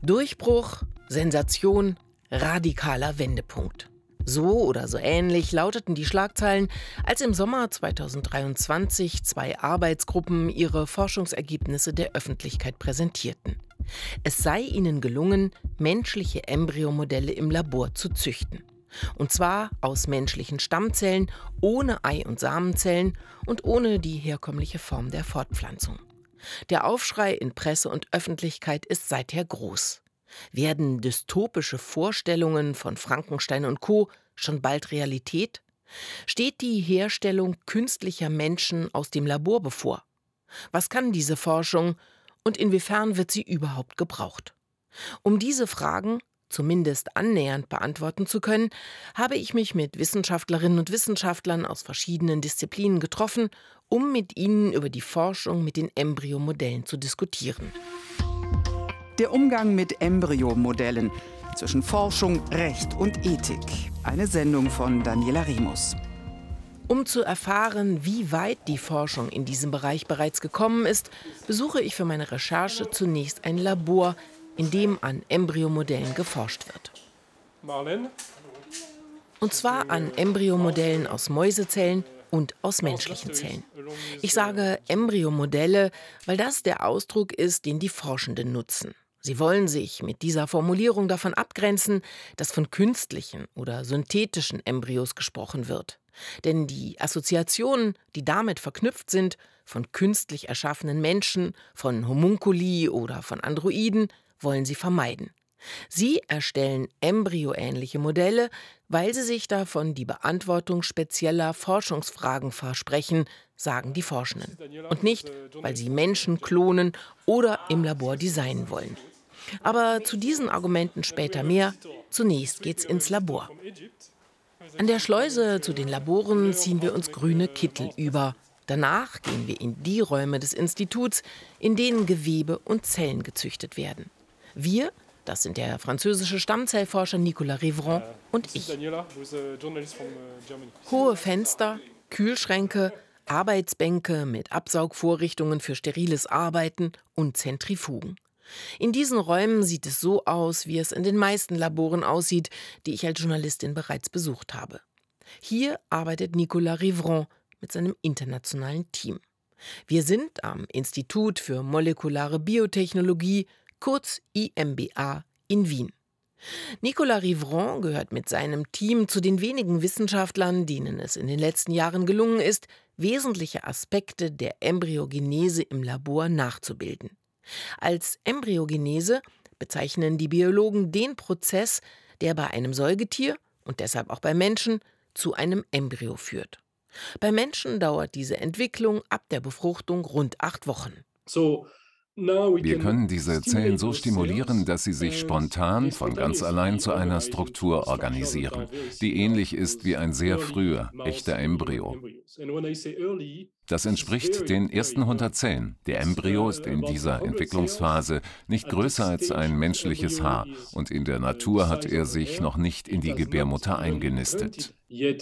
Durchbruch, Sensation, radikaler Wendepunkt. So oder so ähnlich lauteten die Schlagzeilen, als im Sommer 2023 2 Arbeitsgruppen ihre Forschungsergebnisse der Öffentlichkeit präsentierten. Es sei ihnen gelungen, menschliche Embryomodelle im Labor zu züchten. Und zwar aus menschlichen Stammzellen, ohne Ei- und Samenzellen und ohne die herkömmliche Form der Fortpflanzung. Der Aufschrei in Presse und Öffentlichkeit ist seither groß. Werden dystopische Vorstellungen von Frankenstein und Co. schon bald Realität? Steht die Herstellung künstlicher Menschen aus dem Labor bevor? Was kann diese Forschung und inwiefern wird sie überhaupt gebraucht? Um diese Fragen zumindest annähernd beantworten zu können, habe ich mich mit Wissenschaftlerinnen und Wissenschaftlern aus verschiedenen Disziplinen getroffen, um mit ihnen über die Forschung mit den Embryomodellen zu diskutieren. Der Umgang mit Embryomodellen zwischen Forschung, Recht und Ethik. Eine Sendung von Daniela Remus. Um zu erfahren, wie weit die Forschung in diesem Bereich bereits gekommen ist, besuche ich für meine Recherche zunächst ein Labor, in dem an Embryomodellen geforscht wird. Und zwar an Embryomodellen aus Mäusezellen und aus menschlichen Zellen. Ich sage Embryomodelle, weil das der Ausdruck ist, den die Forschenden nutzen. Sie wollen sich mit dieser Formulierung davon abgrenzen, dass von künstlichen oder synthetischen Embryos gesprochen wird. Denn die Assoziationen, die damit verknüpft sind, von künstlich erschaffenen Menschen, von Homunkuli oder von Androiden, wollen sie vermeiden. Sie erstellen embryoähnliche Modelle, weil sie sich davon die Beantwortung spezieller Forschungsfragen versprechen, sagen die Forschenden. Und nicht, weil sie Menschen klonen oder im Labor designen wollen. Aber zu diesen Argumenten später mehr. Zunächst geht's ins Labor. An der Schleuse zu den Laboren ziehen wir uns grüne Kittel über. Danach gehen wir in die Räume des Instituts, in denen Gewebe und Zellen gezüchtet werden. Wir, das sind der französische Stammzellforscher Nicolas Rivron und ich. Hohe Fenster, Kühlschränke, Arbeitsbänke mit Absaugvorrichtungen für steriles Arbeiten und Zentrifugen. In diesen Räumen sieht es so aus, wie es in den meisten Laboren aussieht, die ich als Journalistin bereits besucht habe. Hier arbeitet Nicolas Rivron mit seinem internationalen Team. Wir sind am Institut für molekulare Biotechnologie, kurz IMBA, in Wien. Nicolas Rivron gehört mit seinem Team zu den wenigen Wissenschaftlern, denen es in den letzten Jahren gelungen ist, wesentliche Aspekte der Embryogenese im Labor nachzubilden. Als Embryogenese bezeichnen die Biologen den Prozess, der bei einem Säugetier und deshalb auch bei Menschen zu einem Embryo führt. Bei Menschen dauert diese Entwicklung ab der Befruchtung rund 8 Wochen. Wir können diese Zellen so stimulieren, dass sie sich spontan von ganz allein zu einer Struktur organisieren, die ähnlich ist wie ein sehr früher, echter Embryo. Das entspricht den ersten 100 Zellen. Der Embryo ist in dieser Entwicklungsphase nicht größer als ein menschliches Haar und in der Natur hat er sich noch nicht in die Gebärmutter eingenistet.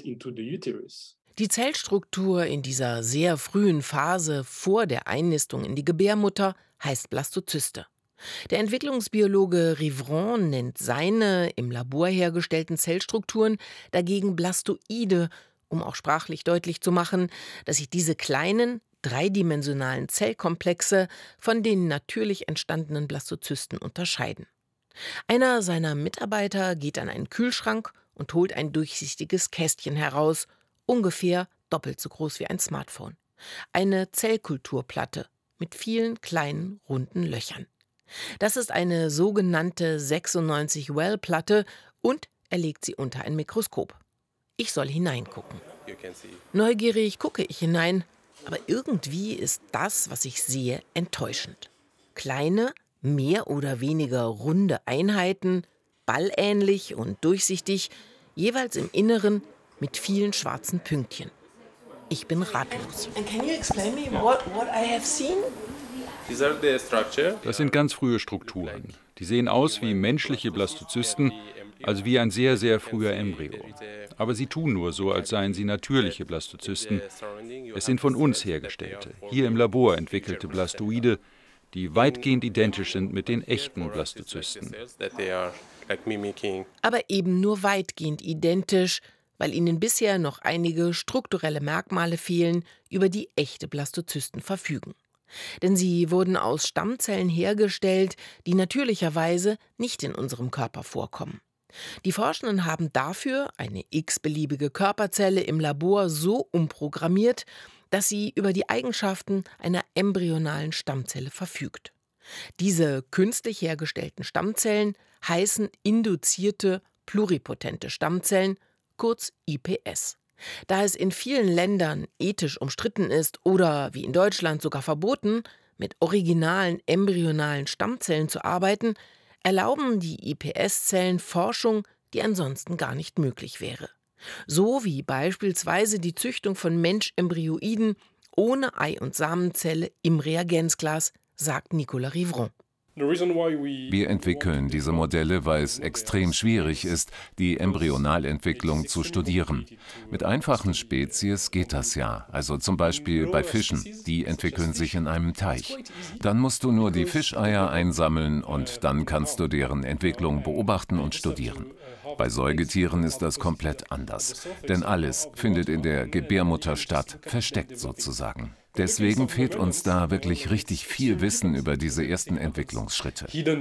Die Zellstruktur in dieser sehr frühen Phase vor der Einnistung in die Gebärmutter heißt Blastozyste. Der Entwicklungsbiologe Rivron nennt seine im Labor hergestellten Zellstrukturen dagegen Blastoide, um auch sprachlich deutlich zu machen, dass sich diese kleinen, dreidimensionalen Zellkomplexe von den natürlich entstandenen Blastozysten unterscheiden. Einer seiner Mitarbeiter geht an einen Kühlschrank und holt ein durchsichtiges Kästchen heraus, ungefähr doppelt so groß wie ein Smartphone. Eine Zellkulturplatte mit vielen kleinen, runden Löchern. Das ist eine sogenannte 96-Well-Platte und er legt sie unter ein Mikroskop. Ich soll hineingucken. Neugierig gucke ich hinein, aber irgendwie ist das, was ich sehe, enttäuschend. Kleine, mehr oder weniger runde Einheiten, ballähnlich und durchsichtig, jeweils im Inneren mit vielen schwarzen Pünktchen. Ich bin ratlos. Das sind ganz frühe Strukturen. Die sehen aus wie menschliche Blastozysten, also wie ein sehr, sehr früher Embryo. Aber sie tun nur so, als seien sie natürliche Blastozysten. Es sind von uns hergestellte, hier im Labor entwickelte Blastoide, die weitgehend identisch sind mit den echten Blastozysten. Aber eben nur weitgehend identisch, weil ihnen bisher noch einige strukturelle Merkmale fehlen, über die echte Blastozysten verfügen. Denn sie wurden aus Stammzellen hergestellt, die natürlicherweise nicht in unserem Körper vorkommen. Die Forschenden haben dafür eine x-beliebige Körperzelle im Labor so umprogrammiert, dass sie über die Eigenschaften einer embryonalen Stammzelle verfügt. Diese künstlich hergestellten Stammzellen heißen induzierte pluripotente Stammzellen, kurz IPS. Da es in vielen Ländern ethisch umstritten ist oder, wie in Deutschland, sogar verboten, mit originalen embryonalen Stammzellen zu arbeiten, erlauben die IPS-Zellen Forschung, die ansonsten gar nicht möglich wäre. So wie beispielsweise die Züchtung von Mensch-Embryoiden ohne Ei- und Samenzelle im Reagenzglas, sagt Nicolas Rivron. Wir entwickeln diese Modelle, weil es extrem schwierig ist, die Embryonalentwicklung zu studieren. Mit einfachen Spezies geht das ja, also zum Beispiel bei Fischen, die entwickeln sich in einem Teich. Dann musst du nur die Fischeier einsammeln und dann kannst du deren Entwicklung beobachten und studieren. Bei Säugetieren ist das komplett anders, denn alles findet in der Gebärmutter statt, versteckt sozusagen. Deswegen fehlt uns da wirklich richtig viel Wissen über diese ersten Entwicklungsschritte.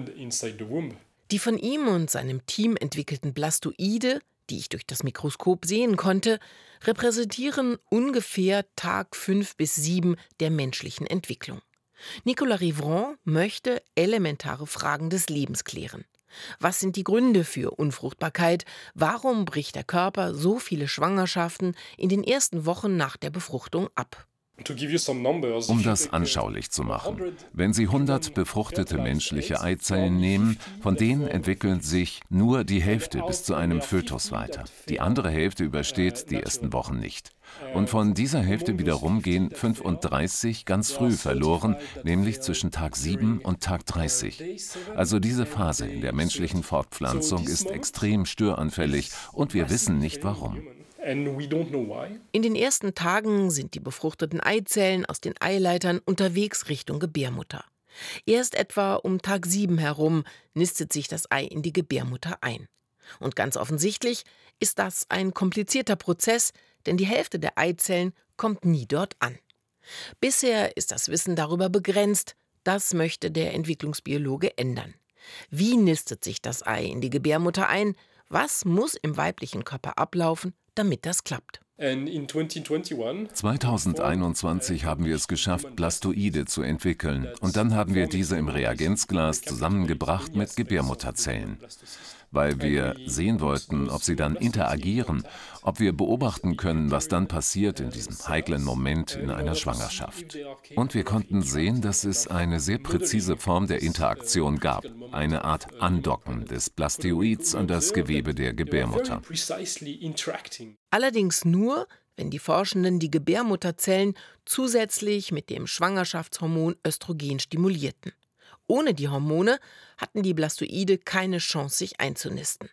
Die von ihm und seinem Team entwickelten Blastoide, die ich durch das Mikroskop sehen konnte, repräsentieren ungefähr Tag 5 bis 7 der menschlichen Entwicklung. Nicolas Rivron möchte elementare Fragen des Lebens klären. Was sind die Gründe für Unfruchtbarkeit? Warum bricht der Körper so viele Schwangerschaften in den ersten Wochen nach der Befruchtung ab? Um das anschaulich zu machen, wenn Sie 100 befruchtete menschliche Eizellen nehmen, von denen entwickelt sich nur die Hälfte bis zu einem Fötus weiter. Die andere Hälfte übersteht die ersten Wochen nicht. Und von dieser Hälfte wiederum gehen 35 ganz früh verloren, nämlich zwischen Tag 7 und Tag 30. Also diese Phase in der menschlichen Fortpflanzung ist extrem störanfällig und wir wissen nicht warum. In den ersten Tagen sind die befruchteten Eizellen aus den Eileitern unterwegs Richtung Gebärmutter. Erst etwa um Tag 7 herum nistet sich das Ei in die Gebärmutter ein. Und ganz offensichtlich ist das ein komplizierter Prozess, denn die Hälfte der Eizellen kommt nie dort an. Bisher ist das Wissen darüber begrenzt, das möchte der Entwicklungsbiologe ändern. Wie nistet sich das Ei in die Gebärmutter ein? Was muss im weiblichen Körper ablaufen, damit das klappt? 2021 haben wir es geschafft, Blastoide zu entwickeln. Und dann haben wir diese im Reagenzglas zusammengebracht mit Gebärmutterzellen. Weil wir sehen wollten, ob sie dann interagieren, ob wir beobachten können, was dann passiert in diesem heiklen Moment in einer Schwangerschaft. Und wir konnten sehen, dass es eine sehr präzise Form der Interaktion gab, eine Art Andocken des Blastoids an das Gewebe der Gebärmutter. Allerdings nur, wenn die Forschenden die Gebärmutterzellen zusätzlich mit dem Schwangerschaftshormon Östrogen stimulierten. Ohne die Hormone hatten die Blastoide keine Chance, sich einzunisten.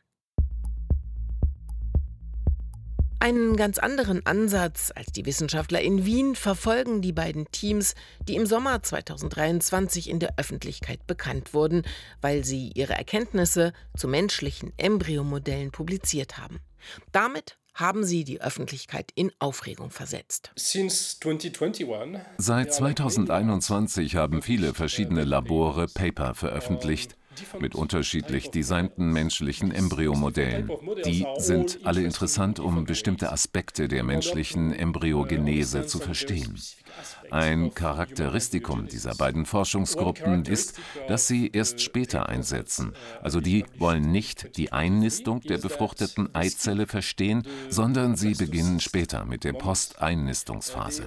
Einen ganz anderen Ansatz als die Wissenschaftler in Wien verfolgen die beiden Teams, die im Sommer 2023 in der Öffentlichkeit bekannt wurden, weil sie ihre Erkenntnisse zu menschlichen Embryomodellen publiziert haben. Damit haben sie die Öffentlichkeit in Aufregung versetzt. Seit 2021 haben viele verschiedene Labore Paper veröffentlicht mit unterschiedlich designten menschlichen Embryomodellen. Die sind alle interessant, um bestimmte Aspekte der menschlichen Embryogenese zu verstehen. Ein Charakteristikum dieser beiden Forschungsgruppen ist, dass sie erst später einsetzen. Also die wollen nicht die Einnistung der befruchteten Eizelle verstehen, sondern sie beginnen später mit der Posteinnistungsphase.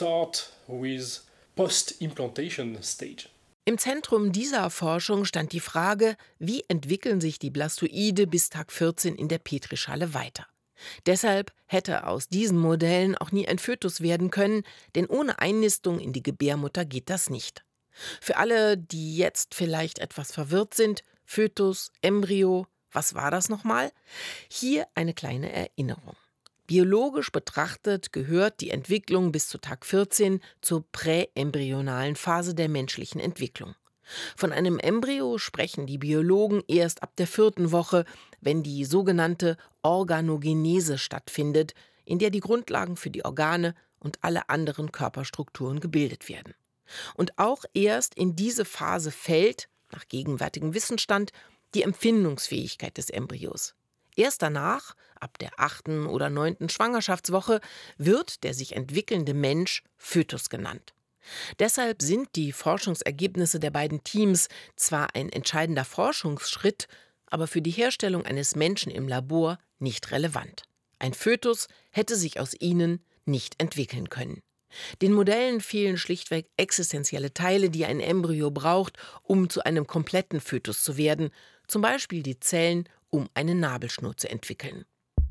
Im Zentrum dieser Forschung stand die Frage, wie entwickeln sich die Blastoide bis Tag 14 in der Petrischale weiter. Deshalb hätte aus diesen Modellen auch nie ein Fötus werden können, denn ohne Einnistung in die Gebärmutter geht das nicht. Für alle, die jetzt vielleicht etwas verwirrt sind, Fötus, Embryo, was war das nochmal? Hier eine kleine Erinnerung. Biologisch betrachtet gehört die Entwicklung bis zu Tag 14 zur präembryonalen Phase der menschlichen Entwicklung. Von einem Embryo sprechen die Biologen erst ab der 4. Woche, wenn die sogenannte Organogenese stattfindet, in der die Grundlagen für die Organe und alle anderen Körperstrukturen gebildet werden. Und auch erst in diese Phase fällt, nach gegenwärtigem Wissensstand, die Empfindungsfähigkeit des Embryos. Erst danach, ab der 8. oder 9. Schwangerschaftswoche, wird der sich entwickelnde Mensch Fötus genannt. Deshalb sind die Forschungsergebnisse der beiden Teams zwar ein entscheidender Forschungsschritt, aber für die Herstellung eines Menschen im Labor nicht relevant. Ein Fötus hätte sich aus ihnen nicht entwickeln können. Den Modellen fehlen schlichtweg existenzielle Teile, die ein Embryo braucht, um zu einem kompletten Fötus zu werden, zum Beispiel die Zellen, um eine Nabelschnur zu entwickeln.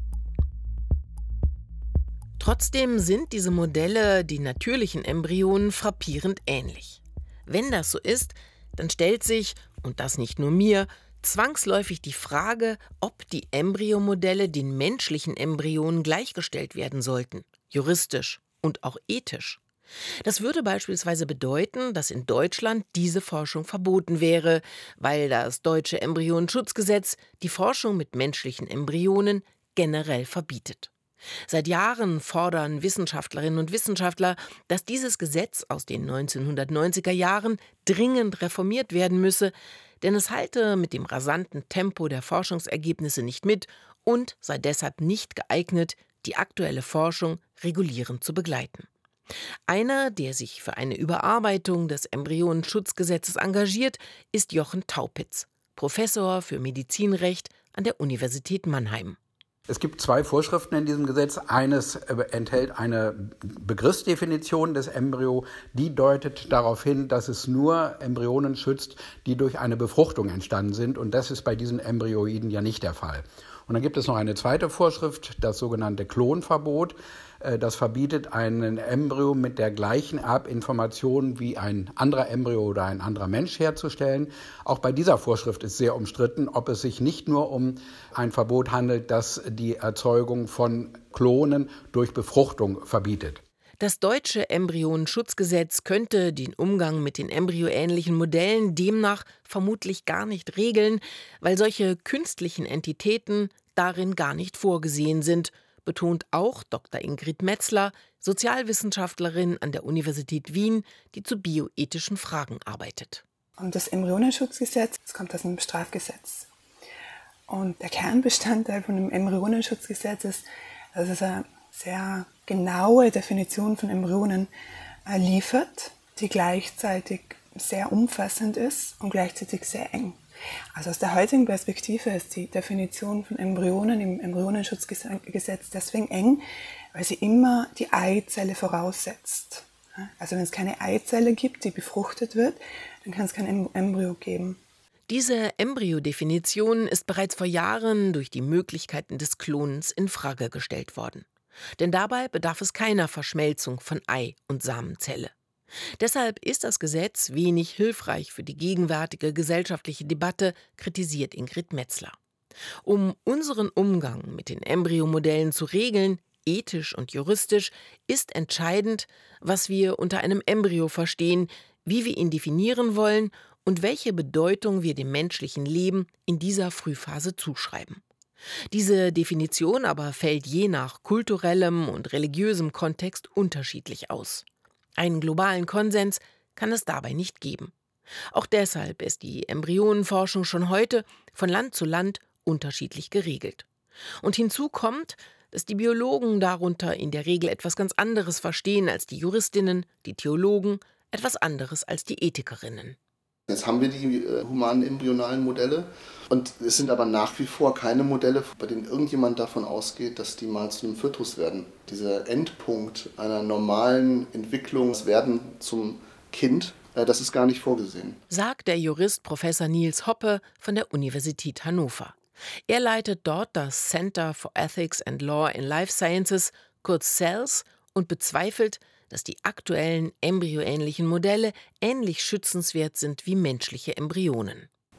Trotzdem sind diese Modelle den natürlichen Embryonen frappierend ähnlich. Wenn das so ist, dann stellt sich, und das nicht nur mir, zwangsläufig die Frage, ob die Embryomodelle den menschlichen Embryonen gleichgestellt werden sollten, juristisch und auch ethisch. Das würde beispielsweise bedeuten, dass in Deutschland diese Forschung verboten wäre, weil das deutsche Embryonenschutzgesetz die Forschung mit menschlichen Embryonen generell verbietet. Seit Jahren fordern Wissenschaftlerinnen und Wissenschaftler, dass dieses Gesetz aus den 1990er Jahren dringend reformiert werden müsse, denn es halte mit dem rasanten Tempo der Forschungsergebnisse nicht mit und sei deshalb nicht geeignet, die aktuelle Forschung regulierend zu begleiten. Einer, der sich für eine Überarbeitung des Embryonenschutzgesetzes engagiert, ist Jochen Taupitz, Professor für Medizinrecht an der Universität Mannheim. Es gibt 2 Vorschriften in diesem Gesetz. Eines enthält eine Begriffsdefinition des Embryo, die deutet darauf hin, dass es nur Embryonen schützt, die durch eine Befruchtung entstanden sind. Und das ist bei diesen Embryoiden ja nicht der Fall. Und dann gibt es noch eine zweite Vorschrift, das sogenannte Klonverbot. Das verbietet einen Embryo mit der gleichen Erbinformation wie ein anderer Embryo oder ein anderer Mensch herzustellen. Auch bei dieser Vorschrift ist sehr umstritten, ob es sich nicht nur um ein Verbot handelt, das die Erzeugung von Klonen durch Befruchtung verbietet. Das deutsche Embryonenschutzgesetz könnte den Umgang mit den embryoähnlichen Modellen demnach vermutlich gar nicht regeln, weil solche künstlichen Entitäten darin gar nicht vorgesehen sind, betont auch Dr. Ingrid Metzler, Sozialwissenschaftlerin an der Universität Wien, die zu bioethischen Fragen arbeitet. Und das Embryonenschutzgesetz, das kommt aus dem Strafgesetz. Und der Kernbestandteil von dem Embryonenschutzgesetz ist, dass es eine sehr genaue Definition von Embryonen liefert, die gleichzeitig sehr umfassend ist und gleichzeitig sehr eng. Also aus der heutigen Perspektive ist die Definition von Embryonen im Embryonenschutzgesetz deswegen eng, weil sie immer die Eizelle voraussetzt. Also wenn es keine Eizelle gibt, die befruchtet wird, dann kann es kein Embryo geben. Diese Embryodefinition ist bereits vor Jahren durch die Möglichkeiten des Klonens in Frage gestellt worden. Denn dabei bedarf es keiner Verschmelzung von Ei und Samenzelle. Deshalb ist das Gesetz wenig hilfreich für die gegenwärtige gesellschaftliche Debatte, kritisiert Ingrid Metzler. Um unseren Umgang mit den Embryomodellen zu regeln, ethisch und juristisch, ist entscheidend, was wir unter einem Embryo verstehen, wie wir ihn definieren wollen und welche Bedeutung wir dem menschlichen Leben in dieser Frühphase zuschreiben. Diese Definition aber fällt je nach kulturellem und religiösem Kontext unterschiedlich aus. Einen globalen Konsens kann es dabei nicht geben. Auch deshalb ist die Embryonenforschung schon heute von Land zu Land unterschiedlich geregelt. Und hinzu kommt, dass die Biologen darunter in der Regel etwas ganz anderes verstehen als die Juristinnen, die Theologen, etwas anderes als die Ethikerinnen. Jetzt haben wir die humanen embryonalen Modelle und es sind aber nach wie vor keine Modelle, bei denen irgendjemand davon ausgeht, dass die mal zu einem Fötus werden. Dieser Endpunkt einer normalen Entwicklung, das Werden zum Kind, das ist gar nicht vorgesehen. Sagt der Jurist Professor Niels Hoppe von der Universität Hannover. Er leitet dort das Center for Ethics and Law in Life Sciences, kurz CELS, und bezweifelt, dass die aktuellen embryoähnlichen Modelle ähnlich schützenswert sind wie menschliche Embryonen.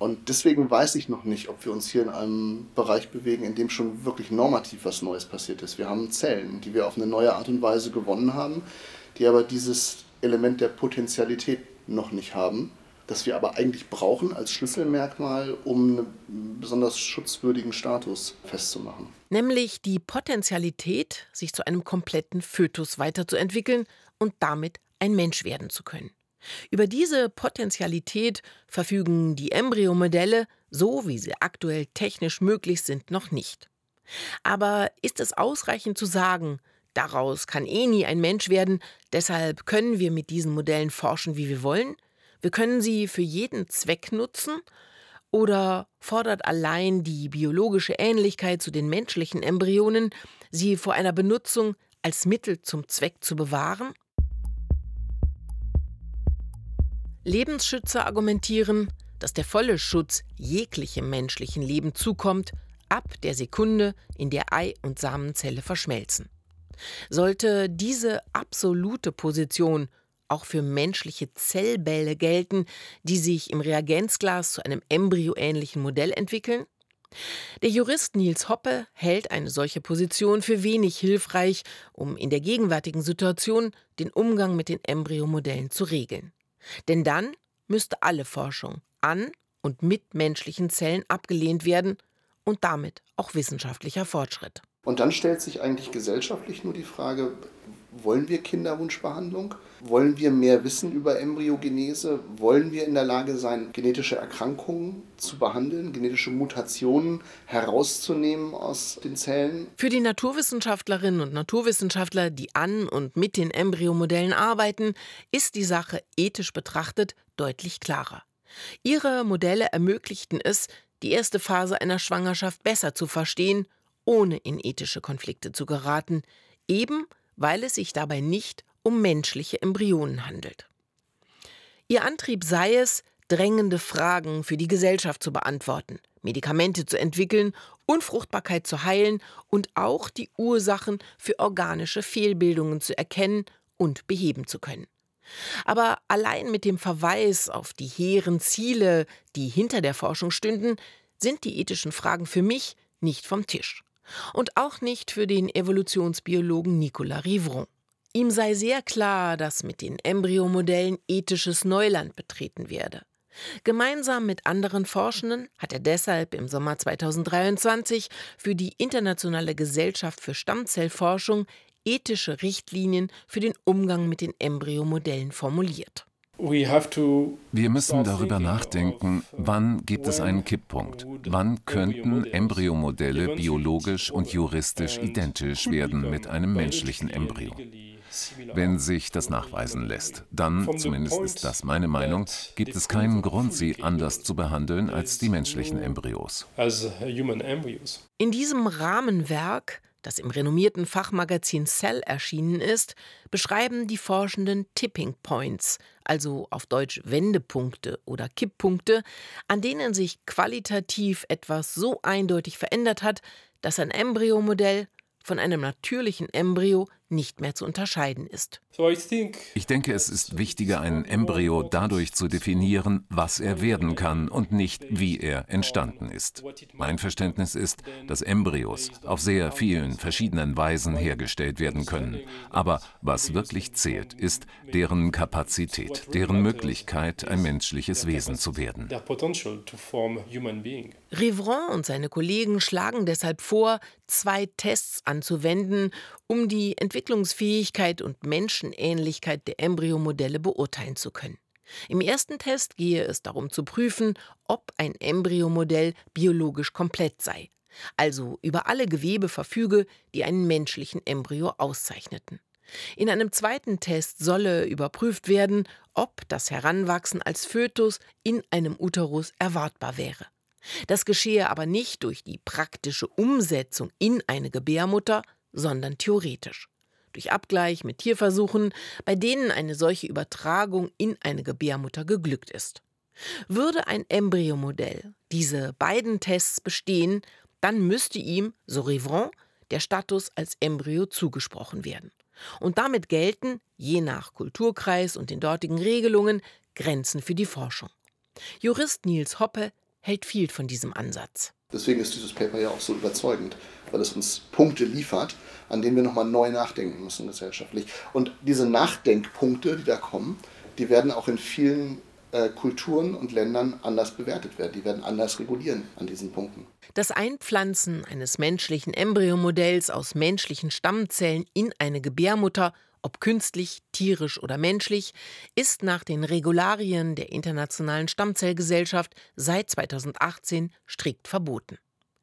Und deswegen weiß ich noch nicht, ob wir uns hier in einem Bereich bewegen, in dem schon wirklich normativ was Neues passiert ist. Wir haben Zellen, die wir auf eine neue Art und Weise gewonnen haben, die aber dieses Element der Potentialität noch nicht haben, das wir aber eigentlich brauchen als Schlüsselmerkmal, um einen besonders schutzwürdigen Status festzumachen. Nämlich die Potentialität, sich zu einem kompletten Fötus weiterzuentwickeln und damit ein Mensch werden zu können. Über diese Potentialität verfügen die Embryomodelle, so wie sie aktuell technisch möglich sind, noch nicht. Aber ist es ausreichend zu sagen, daraus kann nie ein Mensch werden, deshalb können wir mit diesen Modellen forschen, wie wir wollen? Wir können sie für jeden Zweck nutzen? Oder fordert allein die biologische Ähnlichkeit zu den menschlichen Embryonen, sie vor einer Benutzung als Mittel zum Zweck zu bewahren? Lebensschützer argumentieren, dass der volle Schutz jeglichem menschlichen Leben zukommt, ab der Sekunde, in der Ei und Samenzelle verschmelzen. Sollte diese absolute Position auch für menschliche Zellbälle gelten, die sich im Reagenzglas zu einem embryoähnlichen Modell entwickeln? Der Jurist Niels Hoppe hält eine solche Position für wenig hilfreich, um in der gegenwärtigen Situation den Umgang mit den Embryomodellen zu regeln. Denn dann müsste alle Forschung an und mit menschlichen Zellen abgelehnt werden und damit auch wissenschaftlicher Fortschritt. Und dann stellt sich eigentlich gesellschaftlich nur die Frage, wollen wir Kinderwunschbehandlung? Wollen wir mehr wissen über Embryogenese? Wollen wir in der Lage sein, genetische Erkrankungen zu behandeln, genetische Mutationen herauszunehmen aus den Zellen? Für die Naturwissenschaftlerinnen und Naturwissenschaftler, die an und mit den Embryomodellen arbeiten, ist die Sache ethisch betrachtet deutlich klarer. Ihre Modelle ermöglichten es, die erste Phase einer Schwangerschaft besser zu verstehen, ohne in ethische Konflikte zu geraten, eben weil es sich dabei nicht um menschliche Embryonen handelt. Ihr Antrieb sei es, drängende Fragen für die Gesellschaft zu beantworten, Medikamente zu entwickeln, Unfruchtbarkeit zu heilen und auch die Ursachen für organische Fehlbildungen zu erkennen und beheben zu können. Aber allein mit dem Verweis auf die hehren Ziele, die hinter der Forschung stünden, sind die ethischen Fragen für mich nicht vom Tisch. Und auch nicht für den Evolutionsbiologen Nicolas Rivron. Ihm sei sehr klar, dass mit den Embryomodellen ethisches Neuland betreten werde. Gemeinsam mit anderen Forschenden hat er deshalb im Sommer 2023 für die Internationale Gesellschaft für Stammzellforschung ethische Richtlinien für den Umgang mit den Embryomodellen formuliert. Wir müssen darüber nachdenken, wann gibt es einen Kipppunkt? Wann könnten Embryomodelle biologisch und juristisch identisch werden mit einem menschlichen Embryo? Wenn sich das nachweisen lässt, dann, zumindest ist das meine Meinung, gibt es keinen Grund, sie anders zu behandeln als die menschlichen Embryos. In diesem Rahmenwerk, das im renommierten Fachmagazin Cell erschienen ist, beschreiben die Forschenden Tipping Points, also auf Deutsch Wendepunkte oder Kipppunkte, an denen sich qualitativ etwas so eindeutig verändert hat, dass ein Embryomodell von einem natürlichen Embryo nicht mehr zu unterscheiden ist. Ich denke, es ist wichtiger, ein Embryo dadurch zu definieren, was er werden kann und nicht, wie er entstanden ist. Mein Verständnis ist, dass Embryos auf sehr vielen verschiedenen Weisen hergestellt werden können. Aber was wirklich zählt, ist deren Kapazität, deren Möglichkeit, ein menschliches Wesen zu werden. Rivron und seine Kollegen schlagen deshalb vor, 2 Tests anzuwenden, um die Entwicklungsfähigkeit und Menschenähnlichkeit der Embryomodelle beurteilen zu können. Im ersten Test gehe es darum zu prüfen, ob ein Embryomodell biologisch komplett sei, also über alle Gewebe verfüge, die einen menschlichen Embryo auszeichneten. In einem zweiten Test solle überprüft werden, ob das Heranwachsen als Fötus in einem Uterus erwartbar wäre. Das geschehe aber nicht durch die praktische Umsetzung in eine Gebärmutter, sondern theoretisch. Durch Abgleich mit Tierversuchen, bei denen eine solche Übertragung in eine Gebärmutter geglückt ist. Würde ein Embryomodell diese beiden Tests bestehen, dann müsste ihm, so Rivron, der Status als Embryo zugesprochen werden. Und damit gelten, je nach Kulturkreis und den dortigen Regelungen, Grenzen für die Forschung. Jurist Niels Hoppe hält viel von diesem Ansatz. Deswegen ist dieses Paper ja auch so überzeugend, weil es uns Punkte liefert, an denen wir nochmal neu nachdenken müssen gesellschaftlich. Und diese Nachdenkpunkte, die da kommen, die werden auch in vielen Kulturen und Ländern anders bewertet werden. Die werden anders regulieren an diesen Punkten. Das Einpflanzen eines menschlichen Embryomodells aus menschlichen Stammzellen in eine Gebärmutter, ob künstlich, tierisch oder menschlich, ist nach den Regularien der Internationalen Stammzellgesellschaft seit 2018 strikt verboten.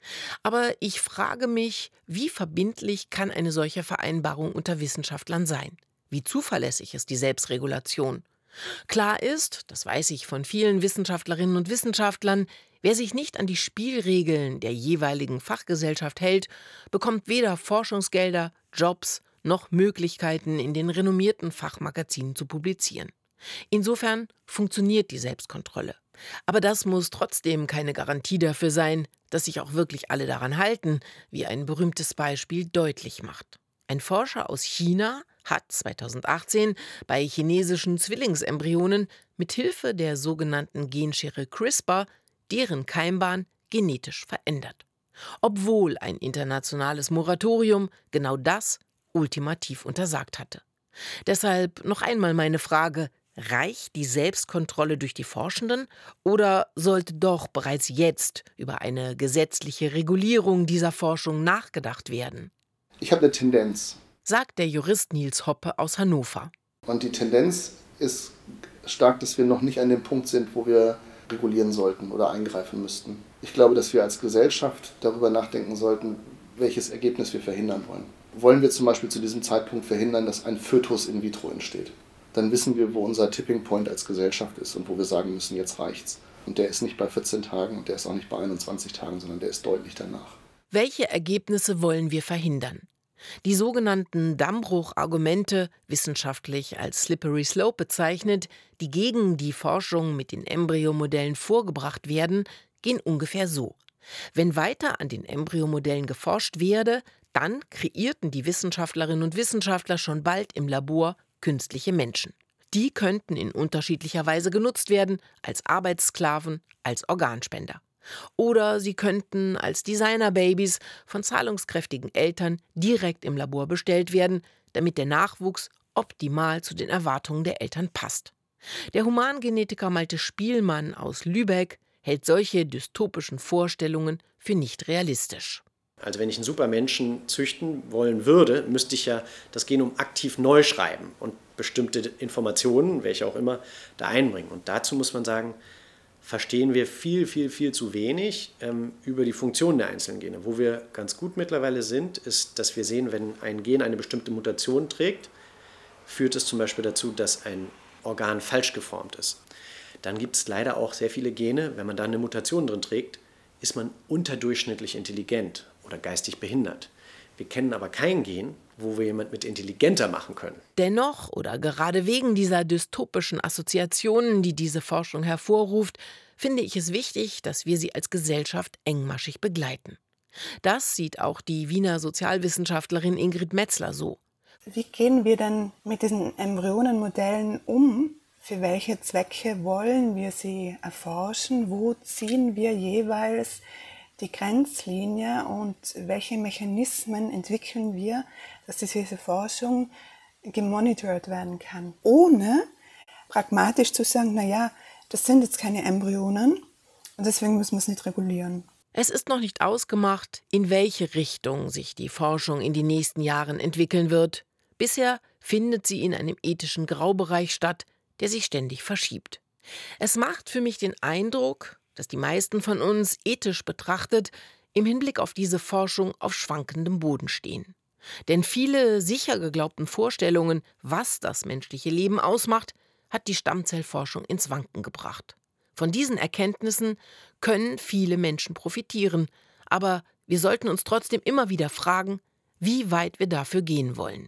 Aber ich frage mich, wie verbindlich kann eine solche Vereinbarung unter Wissenschaftlern sein? Wie zuverlässig ist die Selbstregulation? Klar ist, das weiß ich von vielen Wissenschaftlerinnen und Wissenschaftlern, wer sich nicht an die Spielregeln der jeweiligen Fachgesellschaft hält, bekommt weder Forschungsgelder, Jobs noch Möglichkeiten, in den renommierten Fachmagazinen zu publizieren. Insofern funktioniert die Selbstkontrolle. Aber das muss trotzdem keine Garantie dafür sein, dass sich auch wirklich alle daran halten, wie ein berühmtes Beispiel deutlich macht. Ein Forscher aus China hat 2018 bei chinesischen Zwillingsembryonen mithilfe der sogenannten Genschere CRISPR deren Keimbahn genetisch verändert. Obwohl ein internationales Moratorium genau das ultimativ untersagt hatte. Deshalb noch einmal meine Frage: Reicht die Selbstkontrolle durch die Forschenden oder sollte doch bereits jetzt über eine gesetzliche Regulierung dieser Forschung nachgedacht werden? Ich habe eine Tendenz, sagt der Jurist Nils Hoppe aus Hannover. Und die Tendenz ist stark, dass wir noch nicht an dem Punkt sind, wo wir regulieren sollten oder eingreifen müssten. Ich glaube, dass wir als Gesellschaft darüber nachdenken sollten, welches Ergebnis wir verhindern wollen. Wollen wir zum Beispiel zu diesem Zeitpunkt verhindern, dass ein Fötus in vitro entsteht? Dann wissen wir, wo unser Tipping Point als Gesellschaft ist und wo wir sagen müssen, jetzt reicht's. Und der ist nicht bei 14 Tagen und der ist auch nicht bei 21 Tagen, sondern der ist deutlich danach. Welche Ergebnisse wollen wir verhindern? Die sogenannten Dammbruch-Argumente, wissenschaftlich als Slippery Slope bezeichnet, die gegen die Forschung mit den Embryomodellen vorgebracht werden, gehen ungefähr so. Wenn weiter an den Embryomodellen geforscht werde, dann kreierten die Wissenschaftlerinnen und Wissenschaftler schon bald im Labor künstliche Menschen. Die könnten in unterschiedlicher Weise genutzt werden, als Arbeitssklaven, als Organspender. Oder sie könnten als Designerbabys von zahlungskräftigen Eltern direkt im Labor bestellt werden, damit der Nachwuchs optimal zu den Erwartungen der Eltern passt. Der Humangenetiker Malte Spielmann aus Lübeck hält solche dystopischen Vorstellungen für nicht realistisch. Also wenn ich einen Supermenschen züchten wollen würde, müsste ich ja das Genom aktiv neu schreiben und bestimmte Informationen, welche auch immer, da einbringen. Und dazu muss man sagen, verstehen wir viel zu wenig über die Funktion der einzelnen Gene. Wo wir ganz gut mittlerweile sind, ist, dass wir sehen, wenn ein Gen eine bestimmte Mutation trägt, führt es zum Beispiel dazu, dass ein Organ falsch geformt ist. Dann gibt es leider auch sehr viele Gene, wenn man da eine Mutation drin trägt, ist man unterdurchschnittlich intelligent oder geistig behindert. Wir kennen aber kein Gen, wo wir jemand mit intelligenter machen können. Dennoch oder gerade wegen dieser dystopischen Assoziationen, die diese Forschung hervorruft, finde ich es wichtig, dass wir sie als Gesellschaft engmaschig begleiten. Das sieht auch die Wiener Sozialwissenschaftlerin Ingrid Metzler so. Wie gehen wir denn mit diesen Embryonenmodellen um? Für welche Zwecke wollen wir sie erforschen? Wo ziehen wir jeweils die Grenzlinie und welche Mechanismen entwickeln wir, dass diese Forschung gemonitort werden kann, ohne pragmatisch zu sagen, naja, das sind jetzt keine Embryonen und deswegen müssen wir es nicht regulieren. Es ist noch nicht ausgemacht, in welche Richtung sich die Forschung in den nächsten Jahren entwickeln wird. Bisher findet sie in einem ethischen Graubereich statt, der sich ständig verschiebt. Es macht für mich den Eindruck, dass die meisten von uns ethisch betrachtet im Hinblick auf diese Forschung auf schwankendem Boden stehen. Denn viele sicher geglaubten Vorstellungen, was das menschliche Leben ausmacht, hat die Stammzellforschung ins Wanken gebracht. Von diesen Erkenntnissen können viele Menschen profitieren, aber wir sollten uns trotzdem immer wieder fragen, wie weit wir dafür gehen wollen.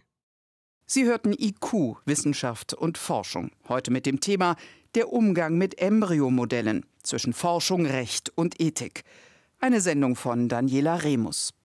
Sie hörten IQ, Wissenschaft und Forschung. Heute mit dem Thema der Umgang mit Embryomodellen zwischen Forschung, Recht und Ethik. Eine Sendung von Daniela Remus.